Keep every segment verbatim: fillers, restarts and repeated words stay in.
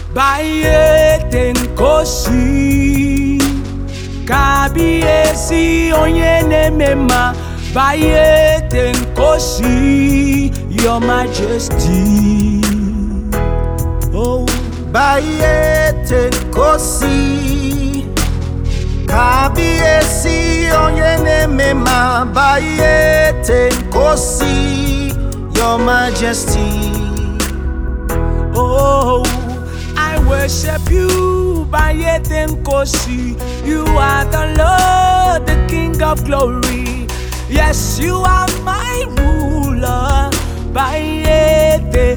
Baye tenkosi, Kabiesi onyene mema. Baye tenkosi, Your Majesty. Oh, Baye tenkosi, Kabiesi onyene mema. Baye tenkosi, Your Majesty. oh, I worship you, Baye tenkosi. You are the Lord, the King of glory. Yes, you are my ruler. Baye te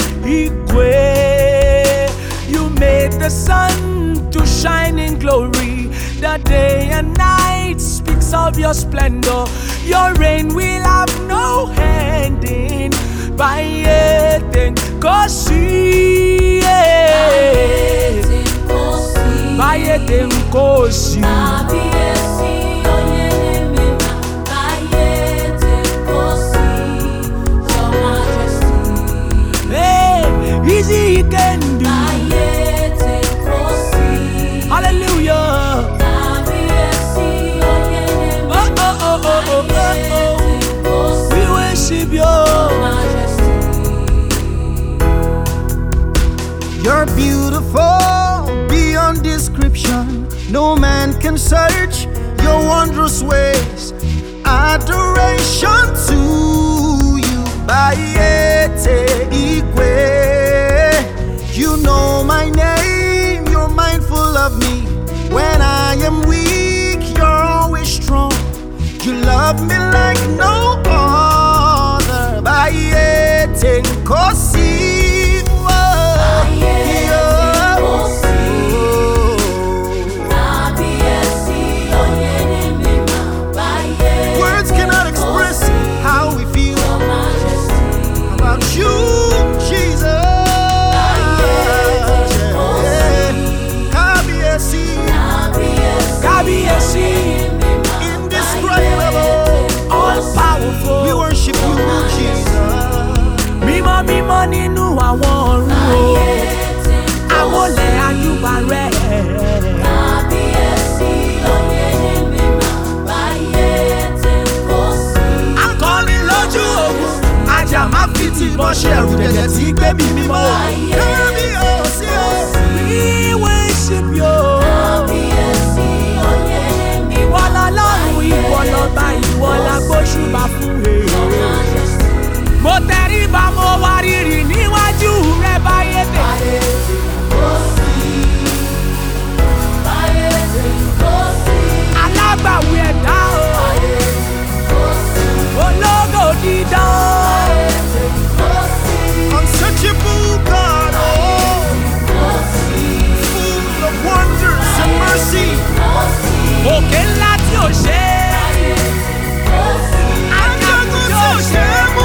ikwe. You made the sun to shine in glory. The day and night speaks of your splendor. Your reign will have no end in. Baye tenkosi, Baye tenkosi, hey, easy you can do. Hallelujah. Oh, oh, oh, oh, oh, oh, oh. We worship you. You're beautiful beyond description. No man can search your wondrous ways. Adoration to you, Baye te ikwe. You know my name, you're mindful of me. When I am weak, you're always strong. You love me like no other. Baye tenkosi. Mímọ́ nínú àwọn ọ̀run o, àwọn olè àjùbà rẹ̀. Akọni lójú ogun, ajá máa fi tìbọn ṣe ẹ̀rù jẹ̀jẹ̀ tí gbé mi mímọ́. Kábíyèsí o, we worship you. Ìwọ lọ́lọ́run, ìwọ lọ́ba, ìwọ la gbóṣùbà fún èrè. Mo tẹríba mo wá rírì níwájú rẹ Baye tenkosi. Alágbàwí ẹ̀dá o, ológo dídán. Unsearchable God, oh, full of wonders and mercy. Òkè ńlá tí ò ṣe é. Ajagun tí ò ṣe é mú.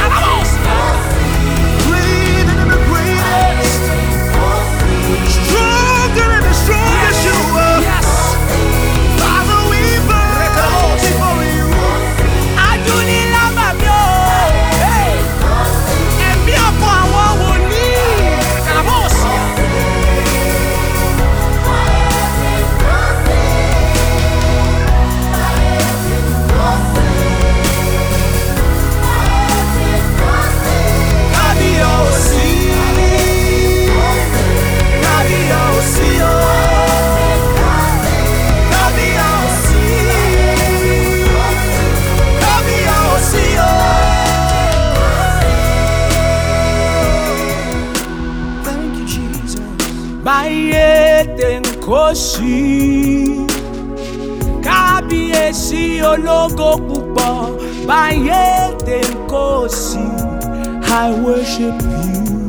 Baye tenkosi, Kábíyèsí ológo púpọ̀. Baye tenkosi, I worship you.